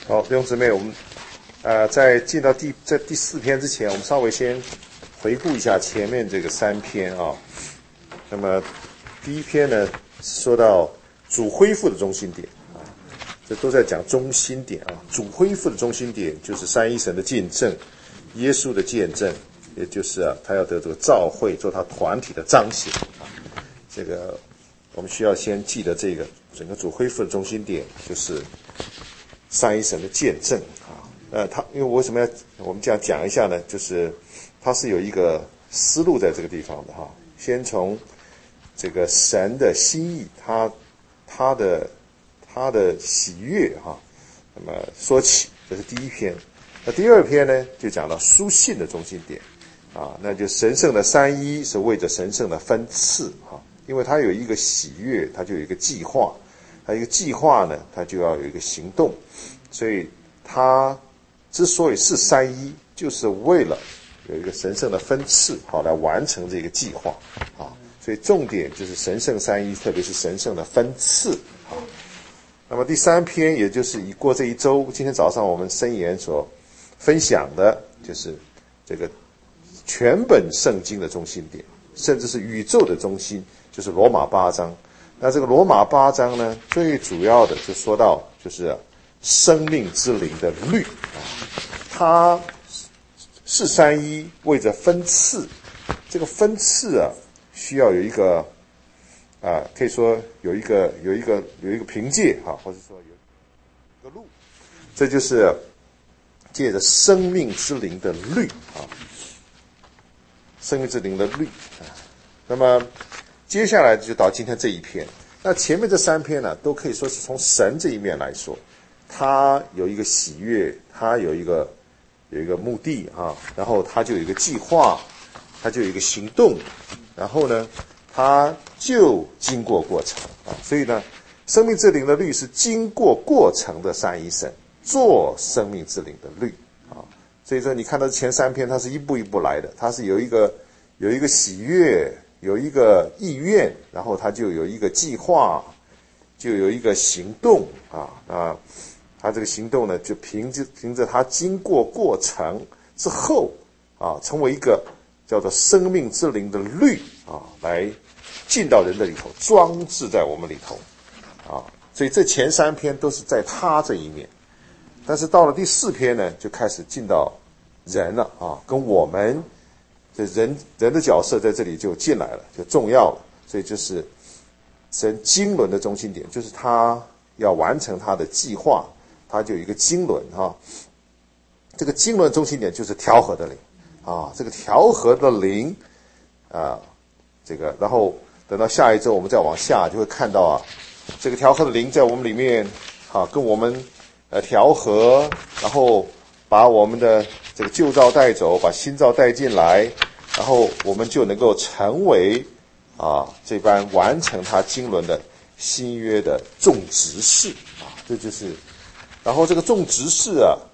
好，弟兄姊妹，我们在进到第4篇之前，我们稍微先回顾一下前面这个3篇啊。那么第一篇呢，说到主恢复的中心点啊，这都在讲中心点啊。主恢复的中心点就是三一神的见证，耶稣的见证，也就是他要得这个召会做他团体的彰显啊。这个我们需要先记得这个整个主恢复的中心点就是三一神的见证啊。因为为什么要我们这样讲一下呢？就是它是有一个思路在这个地方的哈。先从这个神的心意，他的喜悦哈，那么说起，这是第一篇。那第二篇呢，就讲到书信的中心点啊，那就神圣的三一是为着神圣的分赐哈，因为他有一个喜悦，他就有一个计划，他一个计划呢，他就要有一个行动，所以他之所以是三一，就是为了有一个神圣的分赐，好来完成这个计划啊。所以重点就是神圣三一，特别是神圣的分赐啊。那么第3篇，也就是已过这一周，今天早上我们申言所分享的，就是这个全本圣经的中心点，甚至是宇宙的中心，就是罗马8章。那这个罗马8章呢，最主要的就说到就是生命之灵的律啊，它是三一，为着分赐，这个分赐啊，需要有一个可以说有一个凭借哈，或者说有一个路，这就是借着生命之灵的律啊，生命之灵的律啊。那么接下来就到今天这一篇，那前面这3篇呢，都可以说是从神这一面来说，他有一个喜悦，他有一个目的啊，然后他就有一个计划，他就有一个行动，然后呢，他就经过过程啊。所以呢，生命之灵的律是经过过程的三一神做生命之灵的律啊。所以说你看到前3篇，它是一步一步来的，它是有一个喜悦，有一个意愿，然后它就有一个计划，就有一个行动啊。他这个行动呢，就凭着他经过过程之后啊，成为一个叫做生命之灵的律啊，来进到人的里头，装置在我们里头啊。所以这前3篇都是在他这一面，但是到了第4篇呢，就开始进到人了啊，跟我们这人的角色在这里就进来了，就重要了。所以就是神经纶的中心点，就是他要完成他的计划。它就有一个经纶哈，这个经纶中心点就是调和的灵啊，这个调和的灵啊，这个然后等到下一周我们再往下就会看到这个调和的灵在我们里面跟我们调和，然后把我们的这个旧造带走，把新造带进来，然后我们就能够成为这般完成它经纶的新约的众执事啊，这就是。然后这个众执事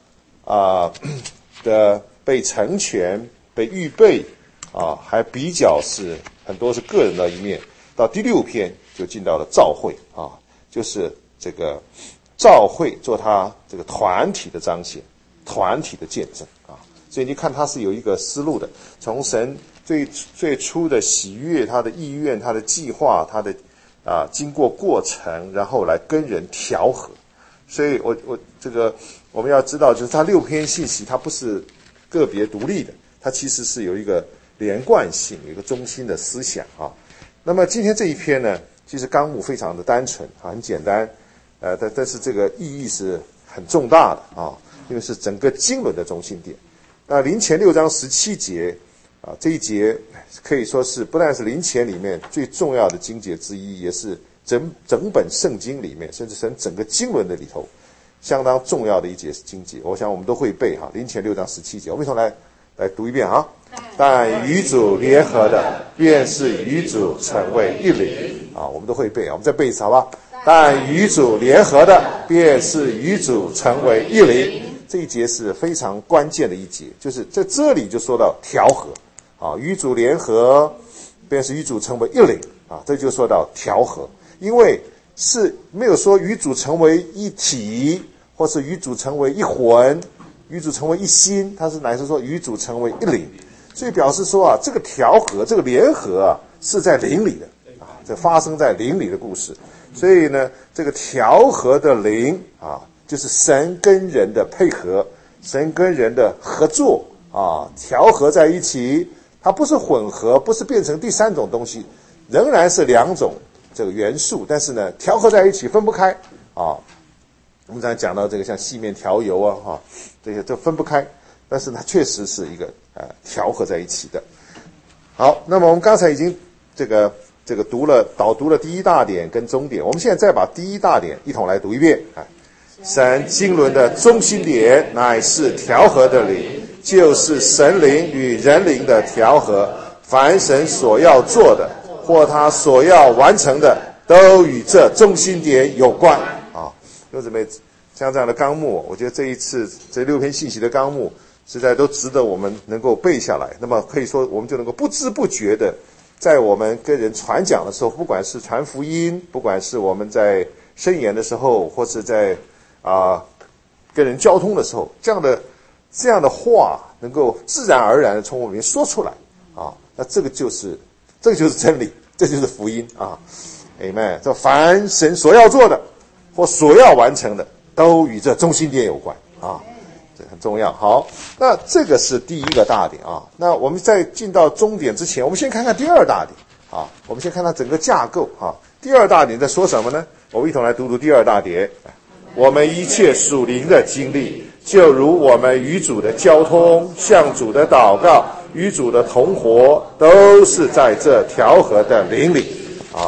的被成全、被预备还比较是很多是个人的一面。到第6篇就进到了召会就是这个召会做他这个团体的彰显、团体的见证所以你看他是有一个思路的，从神最初的喜悦、他的意愿、他的计划、他的经过过程，然后来跟人调和。所以我们要知道，就是它6篇信息，它不是个别独立的，它其实是有一个连贯性，有一个中心的思想那么今天这一篇呢，其实纲目非常的单纯很简单，但是这个意义是很重大的因为是整个经纶的中心点。那林前6章17节这一节可以说是不但是林前里面最重要的经节之一，也是整本圣经里面，甚至整个经纶的里头相当重要的一节经节，我想我们都会背林前6章17节，我们一同来读一遍但与主联合的，便是与主成为一灵我们都会背我们再背一次好吧？但与主联合的，便是与主成为一灵。这一节是非常关键的一节，就是在这里就说到调和与主联合，便是与主成为一灵这就说到调和。因为是没有说与主成为一体， 或是与主成为一魂，与主成为一心，它是乃是说与主成为一灵。所以表示说啊，这个调和，这个联合啊，是在灵里的啊，这发生在灵里的故事。所以呢，这个调和的灵啊，就是神跟人的配合，神跟人的合作啊，调和在一起，它不是混合，不是变成第三种东西，仍然是两种这个元素，但是呢，调和在一起分不开啊。我们刚才讲到这个像细面调油啊，这些都分不开，但是它确实是一个调和在一起的。好，那么我们刚才已经这个导读了第一大点跟中点，我们现在再把第一大点一同来读一遍。神经纶的中心点乃是调和的灵，就是神灵与人灵的调和。凡神所要做的，或他所要完成的，都与这中心点有关啊。弟兄姊妹，像这样的纲目，我觉得这一次这6篇信息的纲目实在都值得我们能够背下来。那么可以说，我们就能够不知不觉的，在我们跟人传讲的时候，不管是传福音，不管是我们在申言的时候，或是在跟人交通的时候，这样的话能够自然而然的从我们说出来啊，那这个就是真理，这就是福音啊。Amen。这凡神所要做的或所要完成的，都与这中心点有关啊，这很重要。好，那这个是第一个大点啊。那我们在进到终点之前，我们先看看第二大点啊。我们先看它整个架构啊。第二大点在说什么呢？我们一同来读第二大点。我们一切属灵的经历，就如我们与主的交通、向主的祷告、与主的同活，都是在这调和的灵里啊。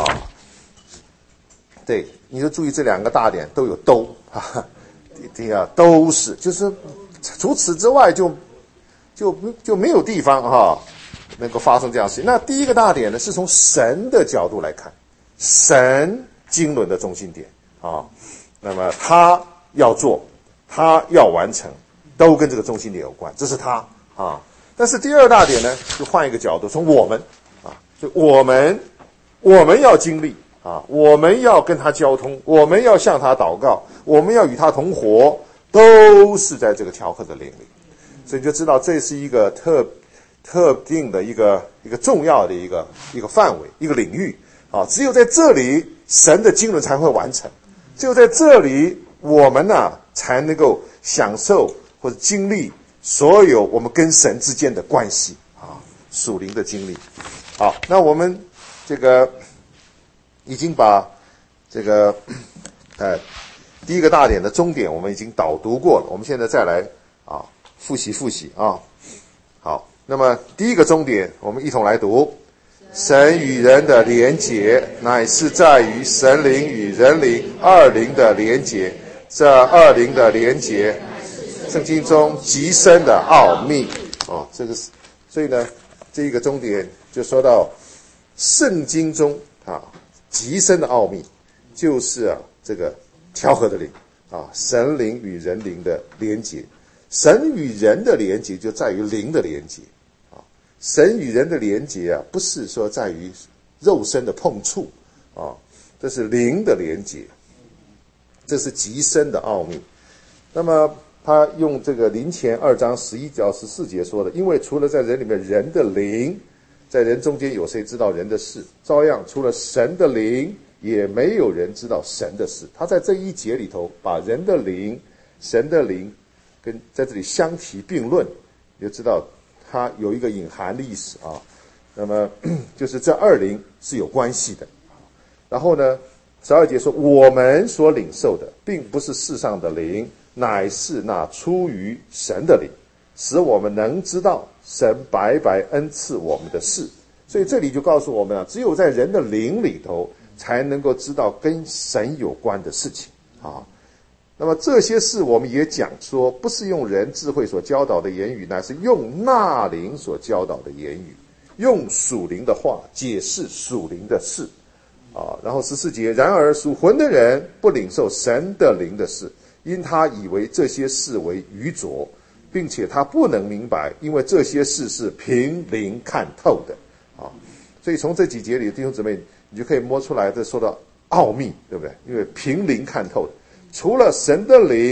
对，你就注意这两个大点都有都啊，都是，就是除此之外就没有地方哈能够发生这样的事情。那第一个大点呢，是从神的角度来看，神经纶的中心点啊。那么他要做，他要完成，都跟这个中心点有关，这是他啊。但是第二大点呢，就换一个角度，从我们啊，就我们要经历啊，我们要跟他交通，我们要向他祷告，我们要与他同活，都是在这个调和的灵里。所以你就知道这是一个特定的一个重要的一个范围，一个领域啊。只有在这里，神的经纶才会完成。只有在这里，我们才能够享受或者经历所有我们跟神之间的关系啊，属灵的经历。好，那我们这个已经把这个第一个大点的终点我们已经导读过了，我们现在再来复习啊。好，那么第一个终点我们一同来读。神与人的连结，乃是在于神灵与人灵二灵的连结。这二灵的连结，圣经中极深的奥秘哦。这个是，所以呢，这一个终点就说到圣经中极深的奥秘，就是这个调和的灵神灵与人灵的连结。神与人的连结就在于灵的连结。神与人的连结不是说在于肉身的碰触这是灵的连结，这是极深的奥秘。那么他用这个林前2章11到14节说的，因为除了在人里面人的灵，在人中间有谁知道人的事？照样除了神的灵，也没有人知道神的事。他在这一节里头把人的灵、神的灵跟在这里相提并论，你就知道它有一个隐含的意思那么就是这二灵是有关系的。然后呢，12节说我们所领受的并不是世上的灵，乃是那出于神的灵，使我们能知道神白白恩赐我们的事。所以这里就告诉我们只有在人的灵里头才能够知道跟神有关的事情那么这些事我们也讲说，不是用人智慧所教导的言语，乃是用那灵所教导的言语，用属灵的话解释属灵的事然后14节，然而属魂的人不领受神的灵的事，因他以为这些事为愚拙，并且他不能明白，因为这些事是凭灵看透的所以从这几节里，弟兄姊妹，你就可以摸出来这说到奥秘，对不对？因为凭灵看透的，除了神的灵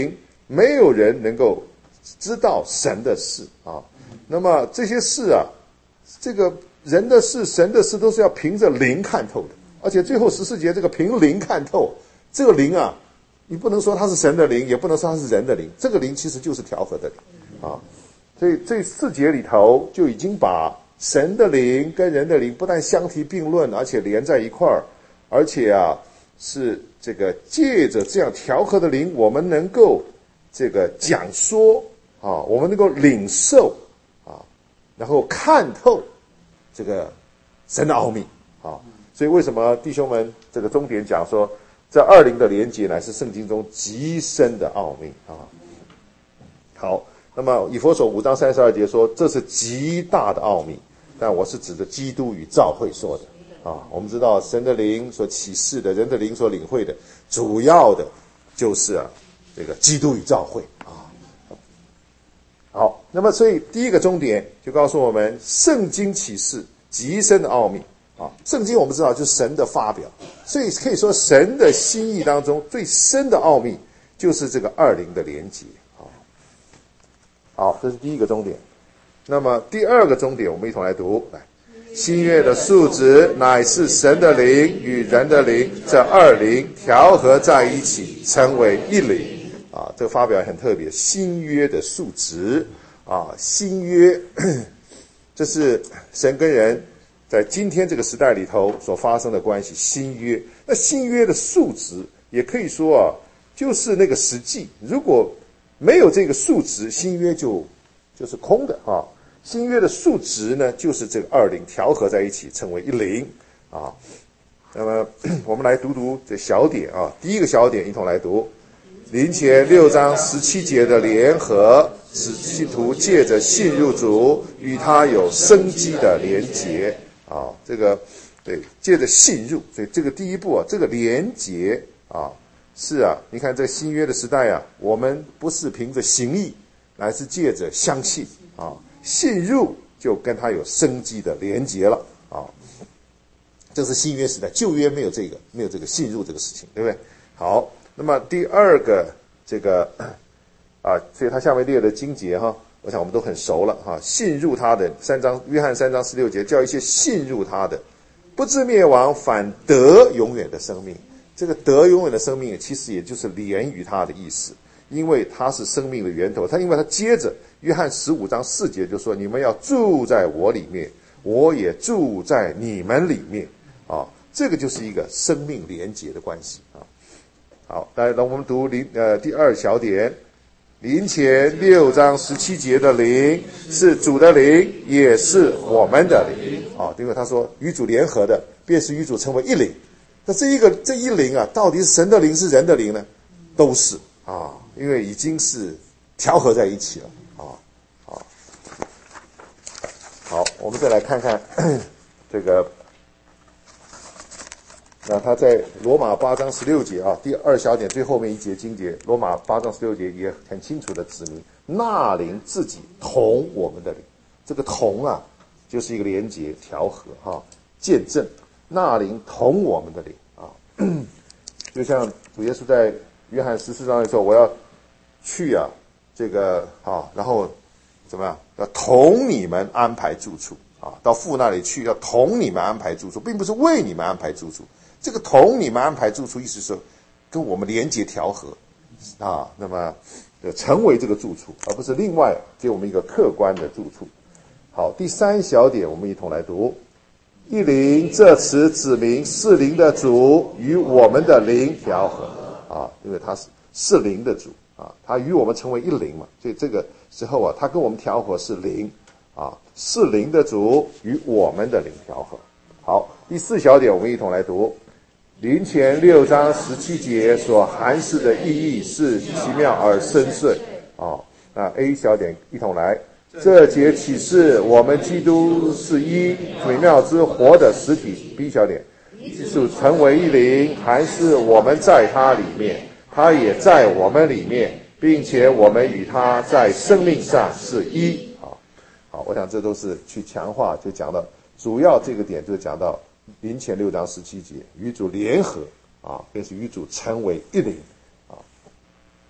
没有人能够知道神的事啊。那么这些事啊，这个人的事、神的事都是要凭着灵看透的。而且最后14节这个凭灵看透，这个灵啊，你不能说它是神的灵，也不能说它是人的灵，这个灵其实就是调和的灵啊。所以这4节里头就已经把神的灵跟人的灵不但相提并论，而且连在一块儿，而且啊是这个借着这样调和的灵，我们能够这个讲说啊，我们能够领受啊，然后看透这个神的奥秘啊。所以为什么弟兄们这个重点讲说，这二灵的连结乃是圣经中极深的奥秘啊。好，那么以弗所5章32节说，这是极大的奥秘，但我是指着基督与教会说的啊。我们知道神的灵所启示的，人的灵所领会的，主要的就是这个基督与教会啊。好，那么所以第一个重点就告诉我们，圣经启示极深的奥秘啊。圣经我们知道就是神的发表，所以可以说神的心意当中最深的奥秘就是这个二灵的连结啊。好，这是第一个重点。那么第二个重点，我们一同来读。来，新约的数值乃是神的灵与人的灵，这二灵调和在一起，成为一灵啊。这个发表很特别，新约的数值啊，新约，这是神跟人在今天这个时代里头所发生的关系。新约，那新约的数值也可以说啊，就是那个实际。如果没有这个数值，新约就是空的啊。新约的数值呢，就是这个二灵调和在一起，成为一灵啊。那么我们来读读这小点啊。第一个小点一同来读，林前6章17节的联合，使信徒借着信入主，与他有生机的连结啊。这个对，借着信入，所以这个第一步啊，这个连结啊，是啊，你看这新约的时代啊，我们不是凭着行义，乃是借着相信啊。信入就跟他有生机的连结了啊，这是新约时代，旧约没有这个信入这个事情，对不对？好，那么第二个这个啊，所以他下面列的经节哈，我想我们都很熟了哈。信入他的约翰3章16节，叫一些信入他的，不至灭亡，反得永远的生命。这个得永远的生命，其实也就是连于他的意思。因为他是生命的源头，因为他接着约翰15章4节就说，你们要住在我里面，我也住在你们里面啊，这个就是一个生命连结的关系啊。好，来，我们读第二小点，林前6章17节的灵是主的灵，也是我们的灵啊，因为他说与主联合的，便是与主成为一灵。那这一灵啊，到底是神的灵是人的灵呢？都是啊。因为已经是调和在一起了啊。好，我们再来看看这个，那他在罗马8章16节啊，第二小点最后面一节经节，罗马8章16节也很清楚的指明，那灵自己同我们的灵，这个同啊，就是一个连结调和哈，见证那灵同我们的灵啊，就像主耶稣在约翰14章的时候，我要去啊，这个啊，然后怎么样？要同你们安排住处啊，到父那里去，要同你们安排住处，并不是为你们安排住处。这个同你们安排住处，意思是跟我们连结调和啊，那么成为这个住处，而不是另外给我们一个客观的住处。好，第三小点，我们一同来读。一灵这词指明是灵的主与我们的灵调和啊，因为他是灵的主。啊，他与我们成为一灵嘛，所以这个时候啊，他跟我们调和是灵啊，是灵的主与我们的灵调和。好，第四小点，我们一同来读。林前6章17节所含示的意义是奇妙而深邃啊。那 A 小点一同来，这节启示我们基督是一美妙之活的实体。B 小点，是成为一灵，含示我们在他里面。他也在我们里面，并且我们与他在生命上是一。好，我想这都是去强化，就讲到主要这个点，就讲到林前6章17节，与主联合啊，便是与主成为一灵啊。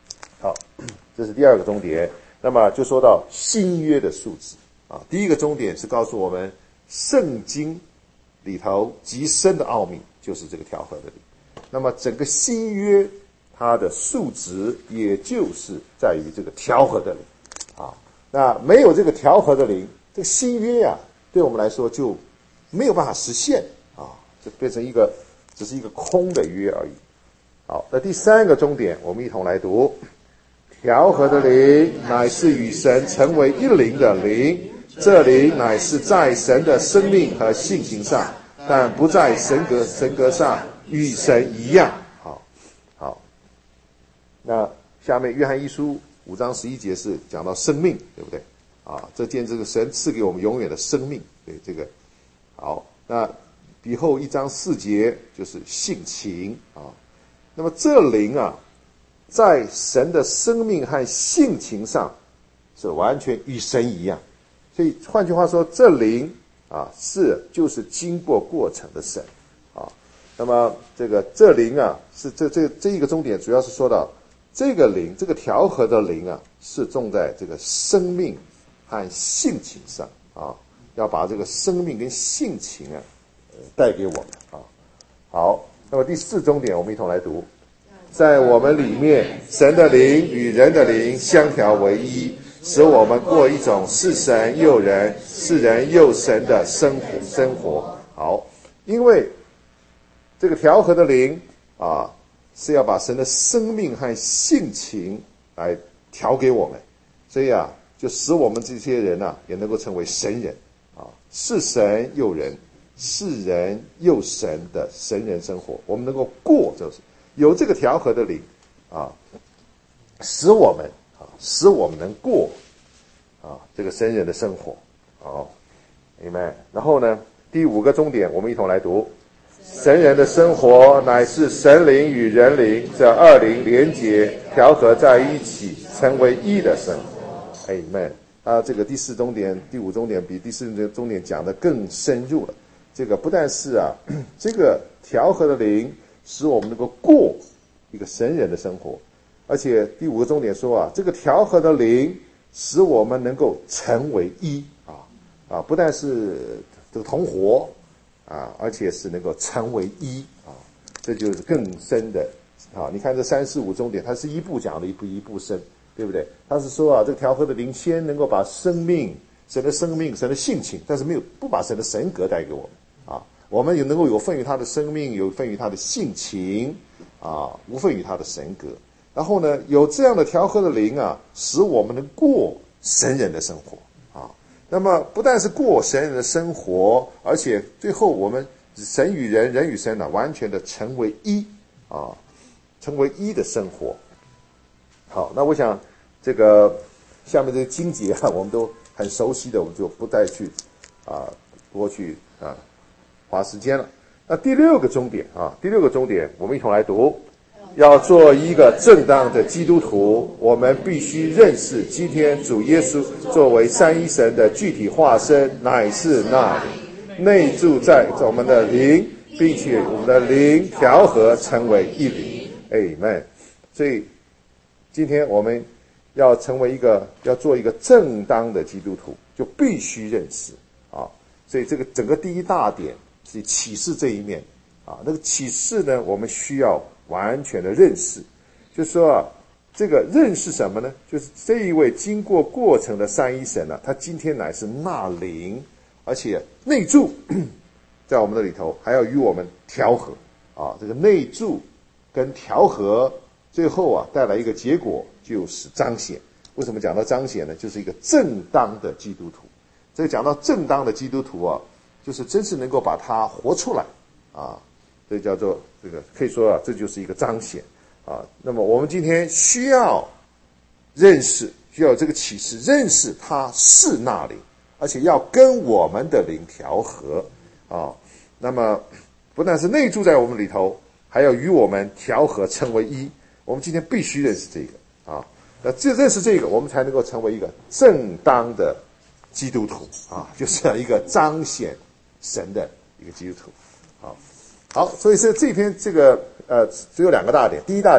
好，这是第二个重点。那么就说到新约的数字啊，第一个重点是告诉我们圣经里头极深的奥秘，就是这个调和的灵。那么整个新约它的数值也就是在于这个调和的灵啊。那没有这个调和的灵，这个新约啊，对我们来说就没有办法实现啊，就变成只是一个空的约而已。好，那第三个重点，我们一同来读：调和的灵乃是与神成为一灵的灵，这灵乃是在神的生命和性情上，但不在神格上与神一样。好，那下面约翰一书5章11节是讲到生命，对不对？啊，这个神赐给我们永远的生命，对这个好。那比后1章4节就是性情啊。那么这灵啊，在神的生命和性情上是完全与神一样。所以换句话说，这灵啊就是经过过程的神啊。那么这灵啊，是这一个重点，主要是说到这个灵，这个调和的灵啊，是重在这个生命和性情上啊，要把这个生命跟性情啊带给我们啊。好，那么第四重点，我们一同来读：在我们里面，神的灵与人的灵相调为一，使我们过一种是神又人，是人又神的生活。好，因为这个调和的灵啊，是要把神的生命和性情来调给我们，所以啊，就使我们这些人啊，也能够成为神人啊，是神又人，是人又神的神人生活。我们能够过，就是有这个调和的灵啊，使我们能过啊这个神人的生活。好 ，Amen。然后呢，第5个重点，我们一同来读：神人的生活乃是神灵与人灵这二灵连结调和在一起，成为一的生活。Amen。这个第4重点、第5重点比第4重点讲得更深入了。这个不但是这个调和的灵使我们能够过一个神人的生活，而且第5个重点说这个调和的灵使我们能够成为一不但是这个同活而且是能够成为一这就是更深的你看这3、4、5重点，它是一步讲的，一步深，对不对？他是说这个调和的灵先能够把神的生命、神的性情，但是不把神的神格带给我们我们也能够有份于他的生命，有份于他的性情无份于他的神格。然后呢，有这样的调和的灵使我们能过神人的生活那么不但是过神人的生活，而且最后我们神与人，人与神完全的成为一成为一的生活。好，那我想这个下面这个经节我们都很熟悉的，我们就不再去多去花时间了。那第6个重点我们一同来读：要做一个正当的基督徒，我们必须认识今天主耶稣作为三一神的具体化身，乃是那灵内住在我们的灵，并且我们的灵调和成为一灵。Amen。所以今天我们要做一个正当的基督徒，就必须认识所以这个整个第一大点是启示这一面那个启示呢，我们需要完全的认识，就是说这个认识什么呢？就是这一位经过过程的三一神他今天乃是那灵，而且内住在我们的里头，还要与我们调和这个内住跟调和，最后带来一个结果，就是彰显。为什么讲到彰显呢？就是一个正当的基督徒。这个讲到正当的基督徒就是真是能够把它活出来这叫做这个可以说这就是一个彰显那么我们今天需要认识，需要有这个启示，认识他是那灵，而且要跟我们的灵调和那么不但是内住在我们里头，还要与我们调和成为一。我们今天必须认识这个那认识这个，我们才能够成为一个正当的基督徒就是一个彰显神的一个基督徒好，所以是这篇这个只有2个大点。第一大点，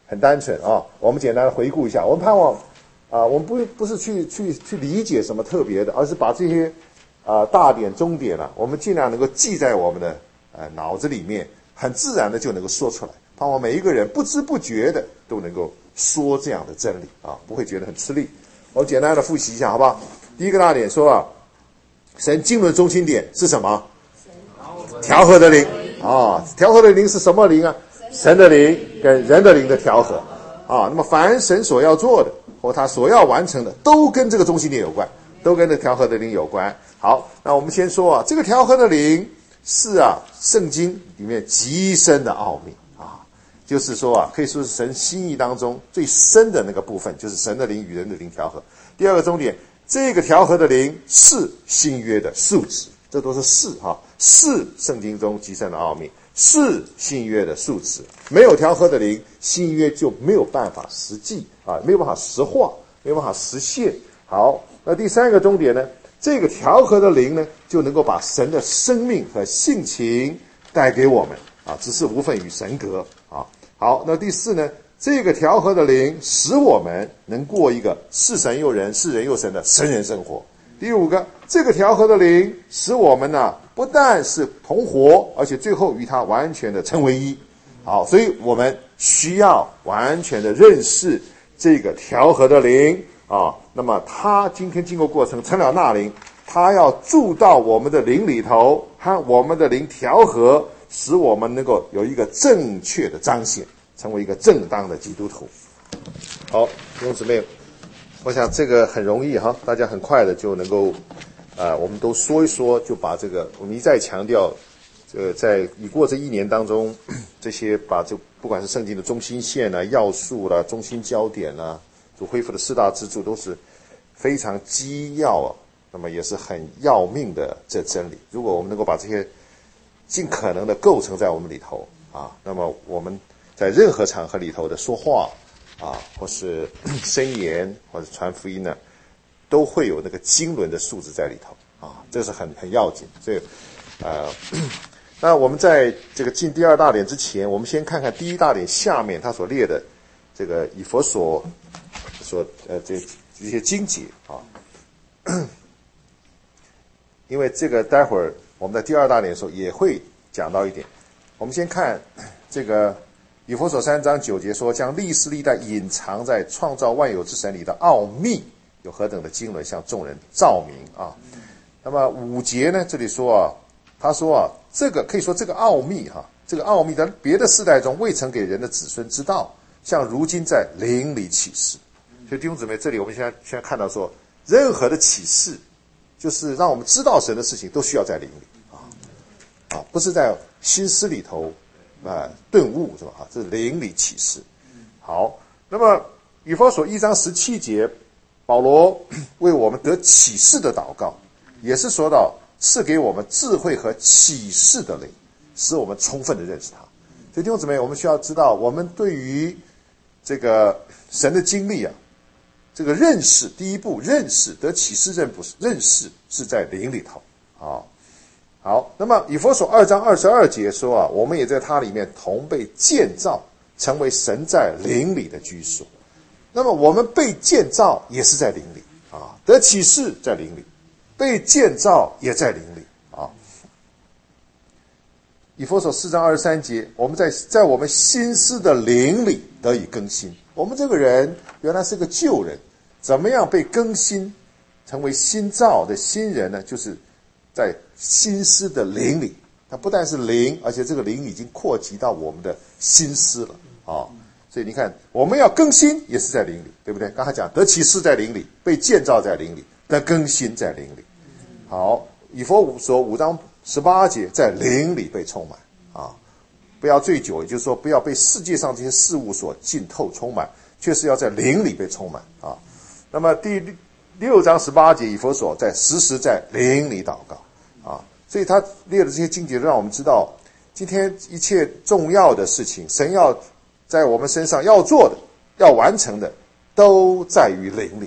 很单纯啊。我们简单的回顾一下，我们盼望我们不是去理解什么特别的，而是把这些大点中点我们尽量能够记在我们的脑子里面，很自然的就能够说出来。盼望每一个人不知不觉的都能够说这样的真理不会觉得很吃力。我们简单的复习一下好不好？第一个大点说神经纶中心点是什么？调和的灵调和的灵是什么灵啊？神的灵跟人的灵的调和那么凡神所要做的或他所要完成的都跟这个中心点有关，都跟这调和的灵有关。好，那我们先说这个调和的灵是圣经里面极深的奥秘就是说可以说是神心意当中最深的那个部分，就是神的灵与人的灵调和。第二个重点，这个调和的灵是新约的素质，这都是是圣经中极深的奥秘，是新约的素质。没有调和的灵，新约就没有办法实际没有办法实化，没有办法实现。好，那第三个重点呢，这个调和的灵呢，就能够把神的生命和性情带给我们只是无分与神格好，那第四呢，这个调和的灵使我们能过一个是神又人是人又神的神人生活。第五个，这个调和的灵使我们不但是同活，而且最后与他完全的成为一。好，所以我们需要完全的认识这个调和的灵那么他今天经过过程成了那灵，他要住到我们的灵里头，和我们的灵调和，使我们能够有一个正确的彰显，成为一个正当的基督徒。好，弟兄姊妹，我想这个很容易大家很快的就能够我们都说一说，就把这个我们一再强调在已过这一年当中，这些把不管是圣经的中心线要素中心焦点主恢复的四大支柱都是非常基要那么也是很要命的这真理。如果我们能够把这些尽可能的构成在我们里头那么我们在任何场合里头的说话或是申言或者传福音都会有那个经纶的素质在里头这是很要紧。所以那我们在这个进第二大点之前，我们先看看第一大点下面他所列的这个以弗所这些经节因为这个待会儿我们在第二大点的时候也会讲到一点。我们先看这个以弗所3章9节说，将历世历代隐藏在创造万有之神里的奥秘有何等的经纶向众人照明那么5节呢，这里说他说这个可以说这个奥秘这个奥秘在别的世代中未曾给人的子孙知道，像如今在灵里启示。所以弟兄姊妹，这里我们现在看到说，任何的启示就是让我们知道神的事情都需要在灵里不是在心思里头顿悟是吧这是灵里启示。好，那么以弗所1章17节，保罗为我们得启示的祷告，也是说到赐给我们智慧和启示的灵，使我们充分的认识他。所以弟兄姊妹，我们需要知道，我们对于这个神的经历这个认识，第一步认识得启示认识是在灵里头好，那么以弗所2章22节说我们也在他里面同被建造，成为神在灵里的居所。那么我们被建造也是在灵里得启示在灵里，被建造也在灵里以弗所4章23节，我们在我们心思的灵里得以更新。我们这个人原来是个旧人，怎么样被更新成为新造的新人呢？就是在心思的灵里，它不但是灵，而且这个灵已经扩及到我们的心思了所以你看，我们要更新也是在灵里，对不对？刚才讲得启示在灵里，被建造在灵里，得更新在灵里。好，以弗所5章18节，在灵里被充满不要醉酒，也就是说不要被世界上这些事物所浸透充满，却是要在灵里被充满那么第6章18节，以弗所时时在灵里祷告所以他列的这些经节让我们知道，今天一切重要的事情，神要在我们身上要做的要完成的都在于灵里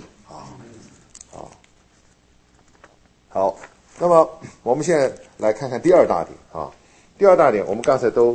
好，那么我们现在来看看第二大点第二大点我们刚才都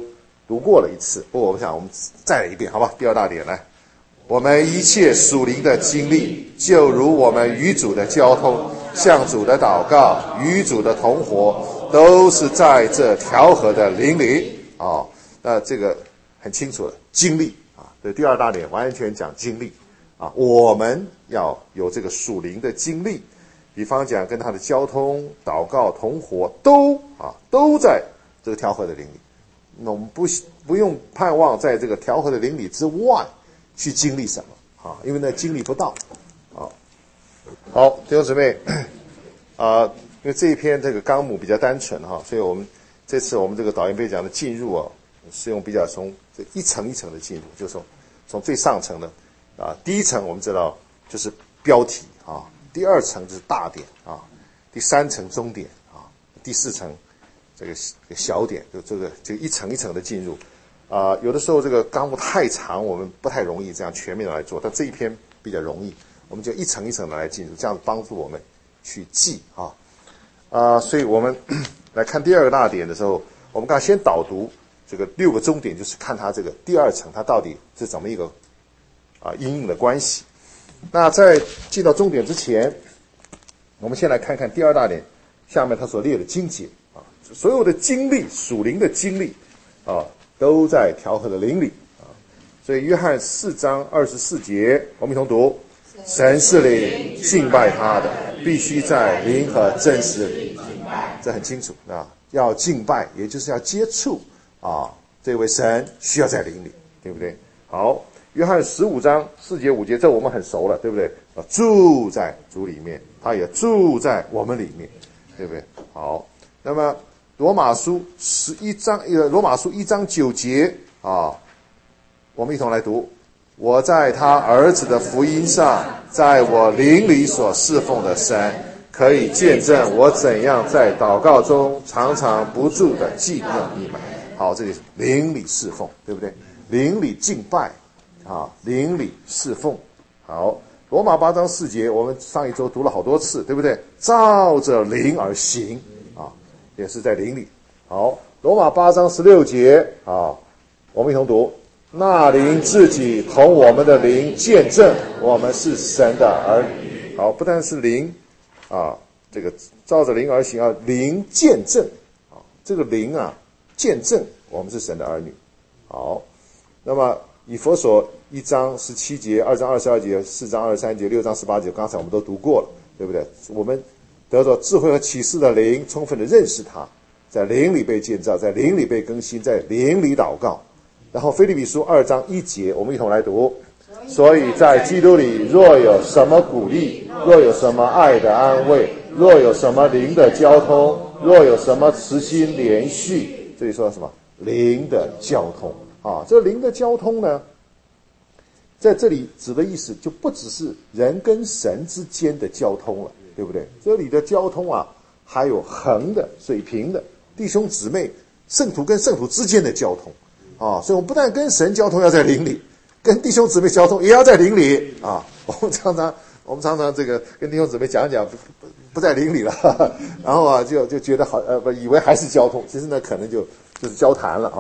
读过了一次，我想我们再来一遍，好吧？第二大点来，我们一切属灵的经历，就如我们与主的交通、向主的祷告、与主的同活，都是在这调和的灵里啊。那这个很清楚了，经历啊，对，第二大点完全讲经历啊，我们要有这个属灵的经历，比方讲跟他的交通、祷告、同活都在这个调和的灵里。那我们不用盼望在这个调和的灵里之外去经历什么啊，因为那经历不到啊。好，弟兄姊妹啊，因为这一篇这个纲目比较单纯哈，所以我们这次我们这个导言杯讲的进入啊，是用比较从这一层一层的进入，就是从最上层的啊，第一层我们知道就是标题啊，第二层就是大点啊，第三层中点啊，第四层这个小点，就这个一层一层的进入啊。有的时候这个纲目太长，我们不太容易这样全面的来做，但这一篇比较容易，我们就一层一层的来进入，这样子帮助我们去记所以我们来看第二个大点的时候，我们刚才先导读这个6个中点，就是看它这个第二层它到底是怎么一个因应的关系。那在进到终点之前，我们先来看看第二大点下面他所列的经节啊，所有的经历，属灵的经历啊，都在调和的灵里啊。所以约翰4章24节，我们一同读：神是灵，敬拜他的必须在灵和真实里敬拜。这很清楚啊，要敬拜，也就是要接触啊，这位神需要在灵里，对不对？好。约翰15章4节5节，这我们很熟了，对不对？住在主里面，他也住在我们里面，对不对？好，那么罗马书1章9节啊，我们一同来读：我在他儿子的福音上，在我灵里所侍奉的神，可以见证我怎样在祷告中常常不住的纪念你们。好，这里灵里侍奉，对不对？灵里敬拜。灵里侍奉。好，罗马8章4节，我们上一周读了好多次，对不对？照着灵而行也是在灵里。好，罗马8章16节我们一同读：那灵自己同我们的灵见证，我们是神的儿女。好，不但是灵这个照着灵而行灵见证这个灵见证我们是神的儿女。好，那么以弗所1章17节、2章22节、4章23节、6章18节，刚才我们都读过了，对不对？我们得到智慧和启示的灵，充分的认识他，在灵里被建造，在灵里被更新，在灵里祷告。然后腓立比书2章1节，我们一同来读：所以在基督里，若有什么鼓励，若有什么爱的安慰，若有什么灵的交通，若有什么慈心连续，这里说什么？灵的交通这灵的交通呢，在这里指的意思就不只是人跟神之间的交通了，对不对？这里的交通还有横的、水平的，弟兄姊妹、圣徒跟圣徒之间的交通所以我们不但跟神交通要在灵里，跟弟兄姊妹交通也要在灵里我们常常这个跟弟兄姊妹讲不在灵里了然后就觉得好以为还是交通，其实呢可能就是交谈了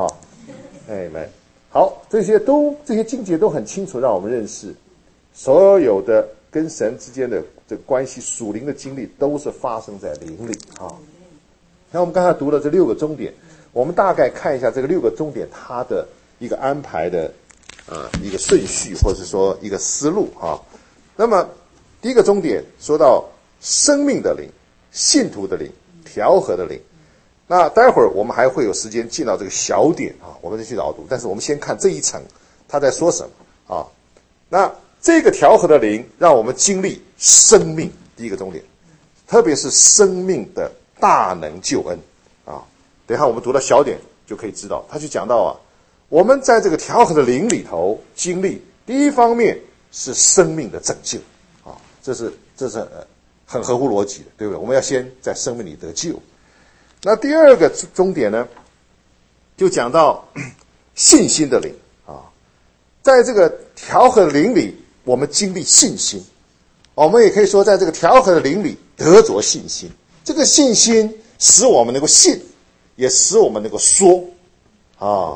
好，这些经节都很清楚，让我们认识所有的跟神之间的这个关系，属灵的经历都是发生在灵里那我们刚才读了这6个终点，我们大概看一下这个6个终点它的一个安排的一个顺序，或者说一个思路那么第一个终点说到生命的灵、信徒的灵、调和的灵。那待会儿我们还会有时间进到这个小点我们再去导读，但是我们先看这一层他在说什么那这个调和的灵让我们经历生命，第一个终点，特别是生命的大能救恩等一下我们读到小点就可以知道，他就讲到我们在这个调和的灵里头经历，第一方面是生命的拯救这是很合乎逻辑的，对不对？我们要先在生命里得救。那第二个终点呢，就讲到信心的灵在这个调和的灵里，我们经历信心，我们也可以说在这个调和的灵里得着信心。这个信心使我们能够信，也使我们能够说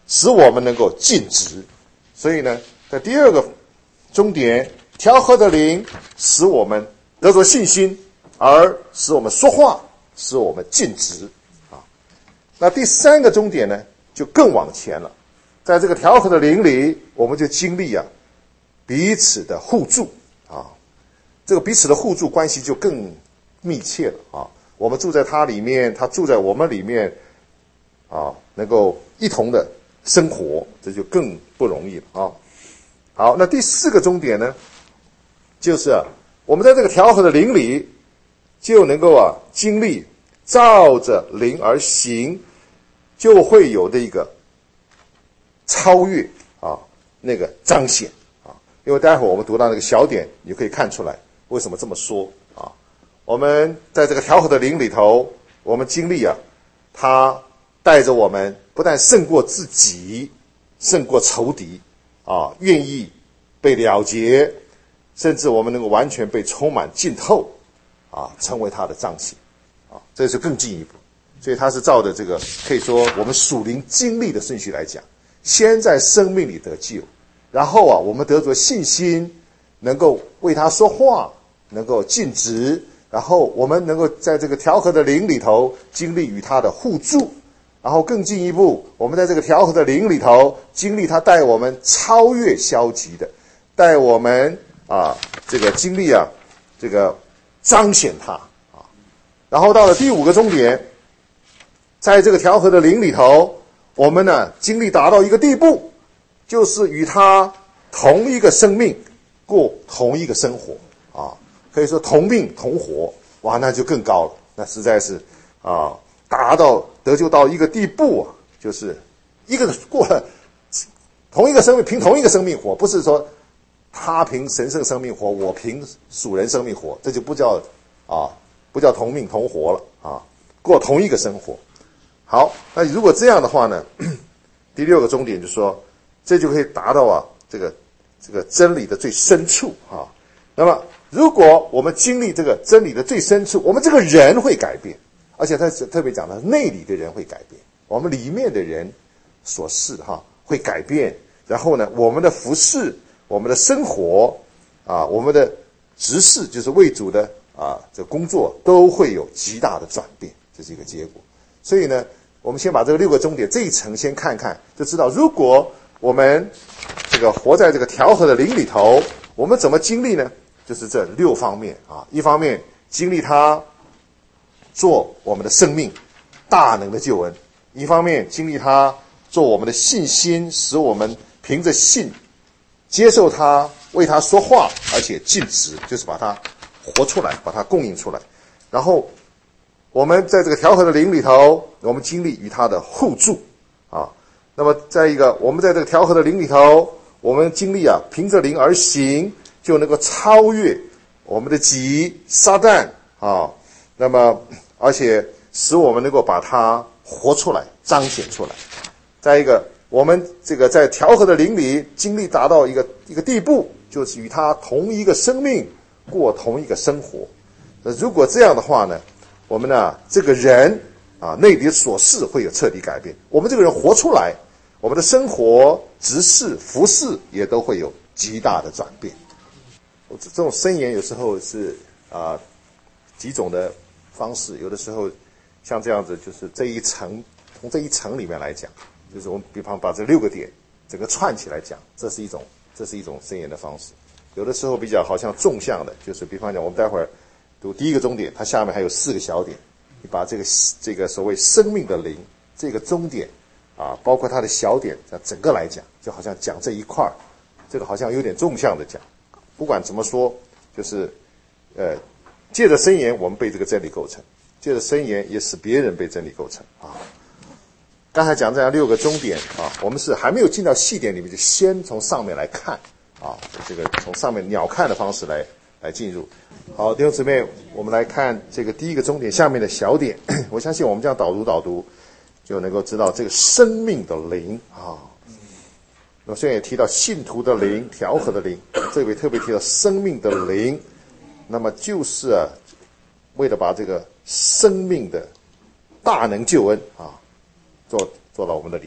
使我们能够尽职。所以呢，在第二个终点，调和的灵使我们得着信心，而使我们说话，使我们尽职啊。那第三个终点呢，就更往前了。在这个调和的灵里，我们就经历彼此的互助啊。这个彼此的互助关系就更密切了啊。我们住在他里面，他住在我们里面啊，能够一同的生活，这就更不容易了啊。好，那第四个终点呢，就是我们在这个调和的灵里，就能够经历照着灵而行，就会有的一个超越啊，那个彰显啊。因为待会儿我们读到那个小点，你可以看出来为什么这么说啊。我们在这个调和的灵里头，我们经历他带着我们不但胜过自己，胜过仇敌啊，愿意被了结，甚至我们能够完全被充满浸透啊，成为他的彰显啊，这是更进一步。所以他是照着这个可以说我们属灵经历的顺序来讲，先在生命里得救，然后我们得着信心，能够为他说话，能够尽职，然后我们能够在这个调和的灵里头经历与他的互助，然后更进一步，我们在这个调和的灵里头经历他带我们超越消极的，带我们这个经历这个彰显他啊。然后到了第五个终点，在这个调和的灵里头，我们呢经历达到一个地步，就是与他同一个生命，过同一个生活啊，可以说同命同活，哇，那就更高了，那实在是达到得救到一个地步就是一个过了同一个生命，凭同一个生命活，不是说他凭神圣生命活，我凭属人生命活，这就不叫同命同活了啊，过同一个生活。好，那如果这样的话呢，第六个终点就是说，这就可以达到这个真理的最深处啊。那么如果我们经历这个真理的最深处，我们这个人会改变，而且他特别讲到内里的人会改变，我们里面的人所事会改变，然后呢，我们的服事，我们的生活我们的执事，就是为主的这工作都会有极大的转变，这是一个结果。所以呢，我们先把这个六个终点这一层先看看，就知道如果我们这个活在这个调和的灵里头，我们怎么经历呢？就是这六方面一方面经历他做我们的生命大能的救恩，一方面经历他做我们的信心，使我们凭着信接受他，为他说话，而且尽职，就是把它活出来，把它供应出来。然后我们在这个调和的灵里头，我们经历与他的互助那么再一个，我们在这个调和的灵里头，我们经历凭着灵而行，就能够超越我们的己撒旦那么而且使我们能够把它活出来，彰显出来。再一个，我们这个在调和的灵里经历达到一个地步，就是与他同一个生命，过同一个生活。如果这样的话呢，我们呢这个人内里的琐事会有彻底改变，我们这个人活出来，我们的生活、执事、服事也都会有极大的转变。这种箴言有时候是几种的方式，有的时候像这样子，就是这一层，从这一层里面来讲，就是我们比方把这六个点整个串起来讲，这是一种箴言的方式。有的时候比较好像纵向的，就是比方讲我们待会儿读第一个终点，它下面还有4个小点，你把这个所谓生命的灵这个终点包括它的小点，整个来讲，就好像讲这一块，这个好像有点纵向的讲。不管怎么说，就是借着箴言我们被这个真理构成，借着箴言也使别人被真理构成刚才讲这样6个终点我们是还没有进到细点里面，就先从上面来看这个从上面鸟瞰的方式来进入。好，弟兄姊妹，我们来看这个第一个终点下面的小点。我相信我们这样导读就能够知道这个生命的灵那么虽然也提到信徒的灵、调和的灵，这里特别提到生命的灵，那么就是为了把这个生命的大能救恩做到我们的里头。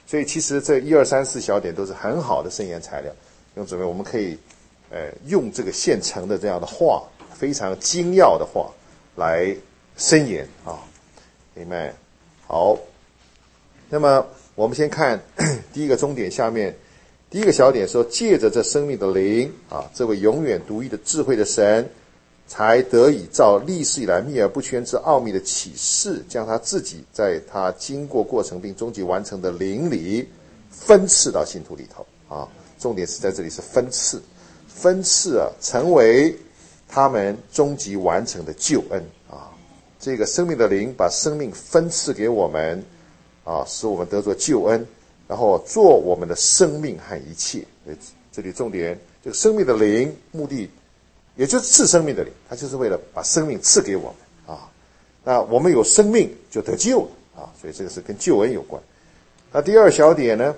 所以其实这1、2、3、4小点都是很好的圣言材料。弟兄姊妹，我们可以用这个现成的这样的话，非常精要的话来申言啊。Amen。好，那么我们先看第一个中点下面第一个小点说，借着这生命的灵啊，这位永远独一的智慧的神，才得以照历史以来秘而不宣之奥秘的启示，将他自己在他经过过程并终极完成的灵里分赐到信徒里头啊。重点是在这里是分赐啊，成为他们终极完成的救恩啊。这个生命的灵把生命分赐给我们啊，使我们得着救恩，然后做我们的生命和一切。这里重点，这个生命的灵目的，也就是赐生命的灵，它就是为了把生命赐给我们啊。那我们有生命就得救了啊，所以这个是跟救恩有关。那第二小点呢，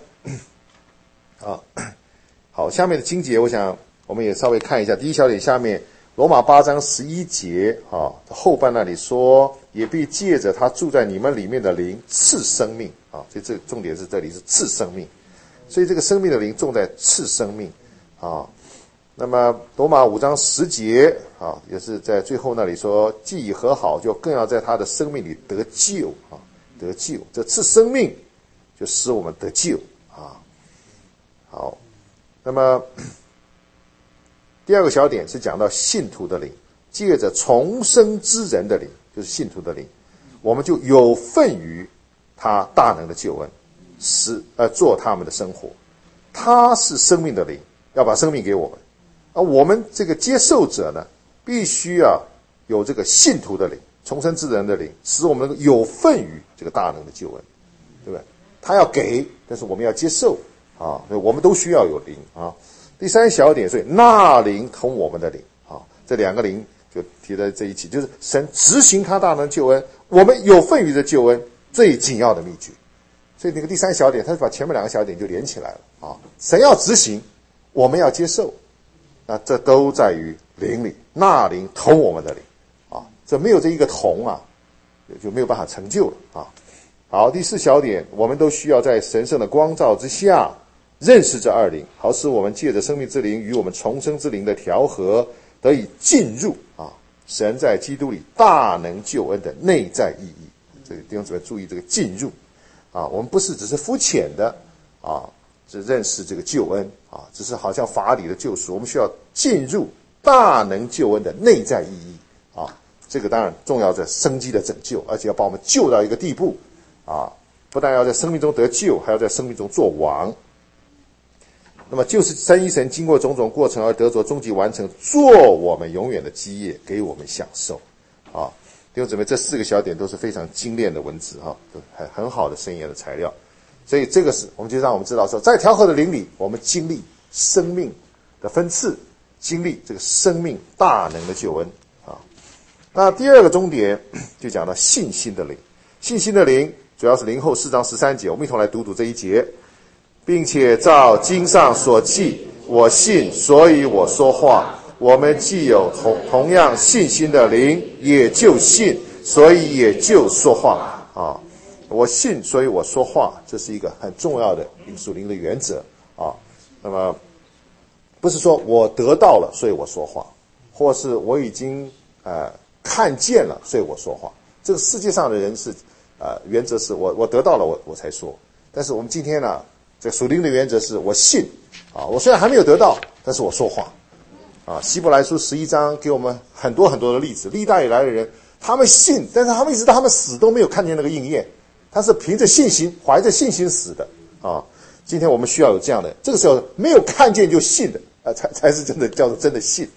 好，下面的经节我想我们也稍微看一下。第一小点下面罗马8章11节后半那里说，也必借着他住在你们里面的灵赐生命啊，所以这个重点是这里是赐生命，所以这个生命的灵重在赐生命啊。那么罗马5章10节啊，也是在最后那里说，既已和好，就更要在他的生命里得救啊，得救。这赐生命就使我们得救啊。好，那么第二个小点是讲到信徒的灵，借着重生之人的灵，就是信徒的灵，我们就有份于他大能的救恩，做他们的生活。他是生命的灵，要把生命给我们。而我们这个接受者呢，必须有这个信徒的灵，重生之人的灵，使我们能够有份于这个大能的救恩，对不对？他要给，但是我们要接受啊，所以我们都需要有灵啊。第三小点，所以那灵同我们的灵啊，这两个灵就提在这一起，就是神执行他大能救恩，我们有份于这救恩最紧要的秘诀。所以那个第三小点，他就把前面两个小点就连起来了啊。神要执行，我们要接受，那这都在于灵里，那灵同我们的灵啊，这没有这一个同啊，就没有办法成就了啊。好，第四小点，我们都需要在神圣的光照之下认识这二灵，好使我们借着生命之灵与我们重生之灵的调和，得以进入神在基督里大能救恩的内在意义。这个弟兄姊妹注意这个进入我们不是只是肤浅的只认识这个救恩只是好像法理的救赎，我们需要进入大能救恩的内在意义这个当然重要在生机的拯救，而且要把我们救到一个地步不但要在生命中得救，还要在生命中做王。那么就是三一神经过种种过程而得着终极完成，做我们永远的基业，给我们享受弟兄姊妹，这四个小点都是非常精炼的文字很好的圣言的材料。所以这个是我们就让我们知道说，在调和的灵里，我们经历生命的分赐，经历这个生命大能的救恩那第二个重点就讲到信心的灵。信心的灵主要是林后4章13节，我们一同来读这一节。并且照经上所记，我信，所以我说话。我们既有同样信心的灵，也就信，所以也就说话我信，所以我说话，这是一个很重要的属灵的原则那么不是说我得到了，所以我说话，或是我已经看见了，所以我说话。这个世界上的人是原则是我得到了我才说。但是我们今天呢，这属灵的原则是我信我虽然还没有得到，但是我说话希伯来书11章给我们很多很多的例子，历代以来的人他们信，但是他们一直到他们死都没有看见那个应验，他是凭着信心，怀着信心死的今天我们需要有这样的，这个时候没有看见就信的才是真的叫做真的信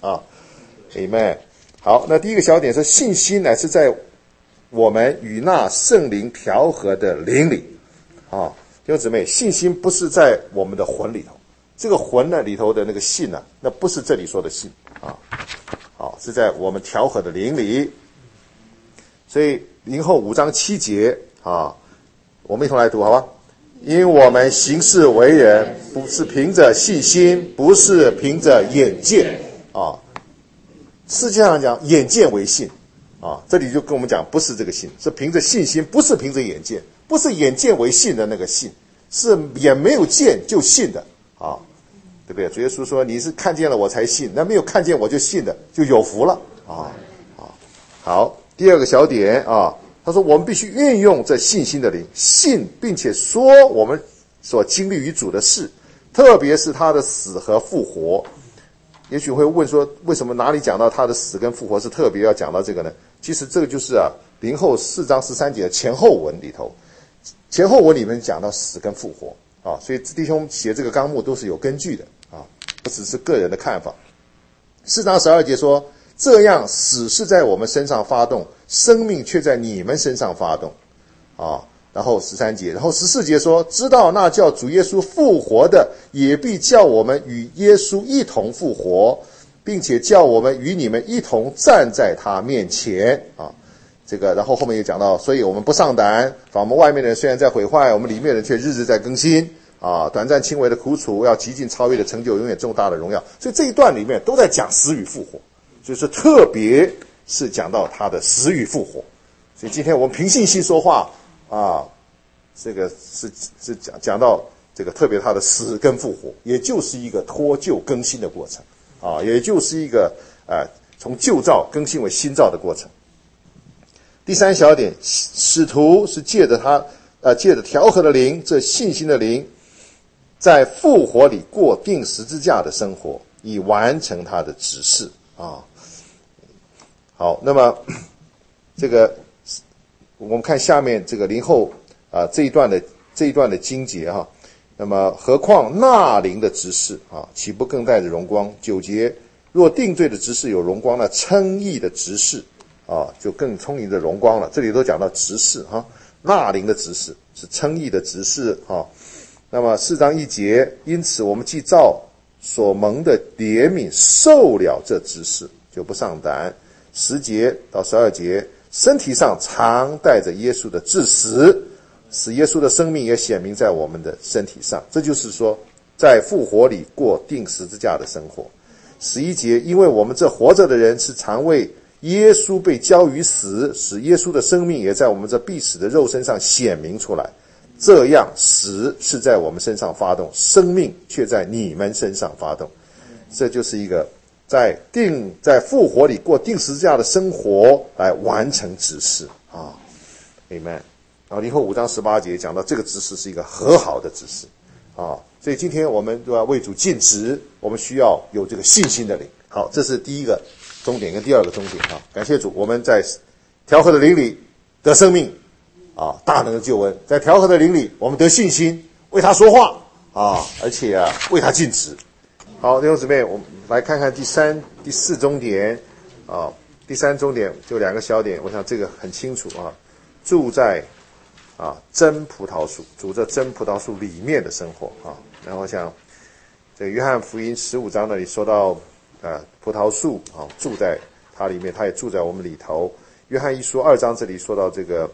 Amen。 好，那第一个小点是信心乃是在我们与那圣灵调和的灵里弟兄姊妹，信心不是在我们的魂里头，这个魂呢里头的那个信呢，那不是这里说的信是在我们调和的灵里。所以林后5章7节我们一同来读好吧。因我们行事为人，不是凭着信心，不是凭着眼见世界上讲眼见为信这里就跟我们讲不是这个信，是凭着信心，不是凭着眼见，不是眼见为信的那个信是也没有见就信的啊，对不对？主耶稣说你是看见了我才信，那没有看见我就信的就有福了啊。好，第二个小点啊，他说我们必须运用这信心的灵，信并且说我们所经历于主的事，特别是他的死和复活。也许会问说，为什么哪里讲到他的死跟复活是特别要讲到这个呢？其实这个就是林后4章13节的前后文里头，前后文里面讲到死跟复活啊，所以弟兄写这个纲目都是有根据的啊，不只是个人的看法。4章12节说，这样死是在我们身上发动，生命却在你们身上发动啊。然后13节，然后14节说，知道那叫主耶稣复活的，也必叫我们与耶稣一同复活，并且叫我们与你们一同站在他面前啊。这个，然后后面也讲到，所以我们不上胆，反我们外面的人虽然在毁坏，我们里面的人却日日在更新啊。短暂轻微的苦楚，要极尽超越的成就，永远重大的荣耀。所以这一段里面都在讲死与复活，所以说特别是讲到他的死与复活。所以今天我们凭信心说话啊，这个是讲到这个特别他的死跟复活，也就是一个脱旧更新的过程啊，也就是一个从旧造更新为新造的过程。第三小点，使徒是借着调和的灵，这信心的灵，在复活里过钉十字架的生活，以完成他的指示啊。好，那么这个我们看下面这个林后这一段的经节哈，那么何况那灵的执事啊，岂不更带着荣光？9节，若定罪的执事有荣光，那称义的执事啊，就更聪明的荣光了。这里都讲到执事哈，那灵的执事是称义的执事啊。那么4章1节，因此我们既照所蒙的怜悯受了这执事，就不上胆。10节到12节，身体上常带着耶稣的致死，使耶稣的生命也显明在我们的身体上。这就是说，在复活里过钉十字架的生活。11节，因为我们这活着的人是常为耶稣被交于死，使耶稣的生命也在我们这必死的肉身上显明出来。这样死是在我们身上发动，生命却在你们身上发动。这就是一个在复活里过钉十字架的生活来完成指示啊 ，Amen。然后林后5章18节讲到这个指示是一个和好的指示啊，所以今天我们都要为主尽职，我们需要有这个信心的灵。好，这是第一个终点跟第二个终点啊。感谢主，我们在调和的灵里得生命啊，大能的救恩，在调和的灵里我们得信心，为他说话啊，而且为他尽职。好，弟兄姊妹，我们来看看第四终点啊。第三终点就2个小点，我想这个很清楚啊。住在真葡萄树，住在真葡萄树里面的生活啊。然后像这个约翰福音15章那里说到葡萄树啊，住在它里面，它也住在我们里头。约翰一书2章这里说到这个